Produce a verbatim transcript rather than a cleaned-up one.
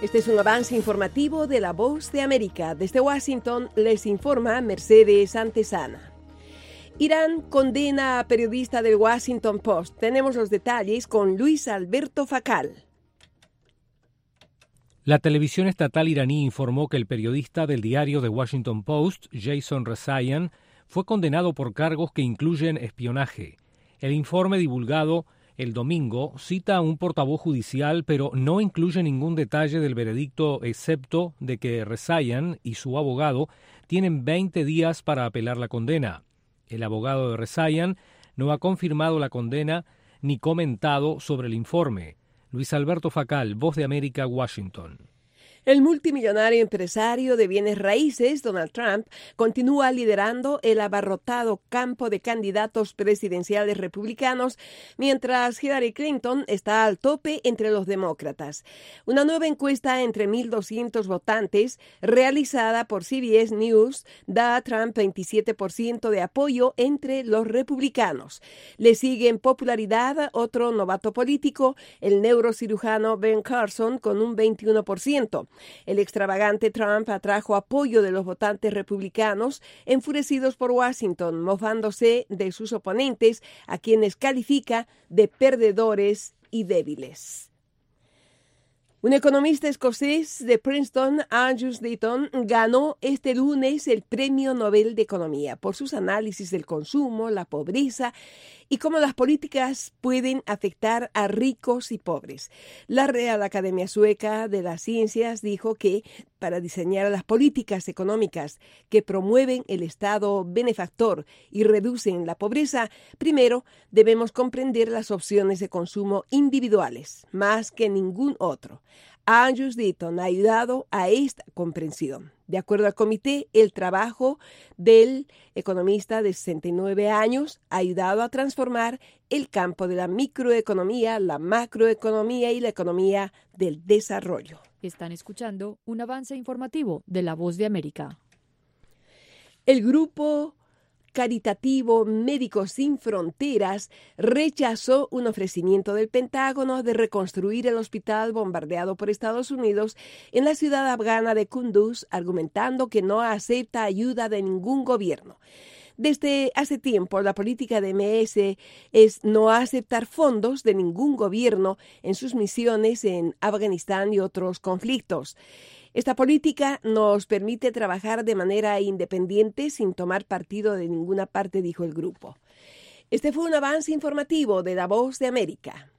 Este es un avance informativo de La Voz de América. Desde Washington les informa Mercedes Antesana. Irán condena a periodista del Washington Post. Tenemos los detalles con Luis Alberto Facal. La televisión estatal iraní informó que el periodista del diario The Washington Post, Jason Rezaian, fue condenado por cargos que incluyen espionaje. El informe divulgado el domingo cita a un portavoz judicial, pero no incluye ningún detalle del veredicto, excepto de que Rezaian y su abogado tienen veinte días para apelar la condena. El abogado de Rezaian no ha confirmado la condena ni comentado sobre el informe. Luis Alberto Facal, Voz de América, Washington. El multimillonario empresario de bienes raíces, Donald Trump, continúa liderando el abarrotado campo de candidatos presidenciales republicanos, mientras Hillary Clinton está al tope entre los demócratas. Una nueva encuesta entre mil doscientos votantes, realizada por C B S News, da a Trump veintisiete por ciento de apoyo entre los republicanos. Le sigue en popularidad otro novato político, el neurocirujano Ben Carson, con un veintiuno por ciento. El extravagante Trump atrajo apoyo de los votantes republicanos enfurecidos por Washington, mofándose de sus oponentes, a quienes califica de perdedores y débiles. Un economista escocés de Princeton, Angus Deaton, ganó este lunes el Premio Nobel de Economía por sus análisis del consumo, la pobreza y cómo las políticas pueden afectar a ricos y pobres. La Real Academia Sueca de las Ciencias dijo que para diseñar las políticas económicas que promueven el Estado benefactor y reducen la pobreza, primero debemos comprender las opciones de consumo individuales, más que ningún otro. Angus Deaton ha ayudado a esta comprensión. De acuerdo al comité, el trabajo del economista de sesenta y nueve años ha ayudado a transformar el campo de la microeconomía, la macroeconomía y la economía del desarrollo. Están escuchando un avance informativo de La Voz de América. El grupo caritativo Médicos Sin Fronteras rechazó un ofrecimiento del Pentágono de reconstruir el hospital bombardeado por Estados Unidos en la ciudad afgana de Kunduz, argumentando que no acepta ayuda de ningún gobierno. Desde hace tiempo, la política de M S es no aceptar fondos de ningún gobierno en sus misiones en Afganistán y otros conflictos. Esta política nos permite trabajar de manera independiente sin tomar partido de ninguna parte, dijo el grupo. Este fue un avance informativo de La Voz de América.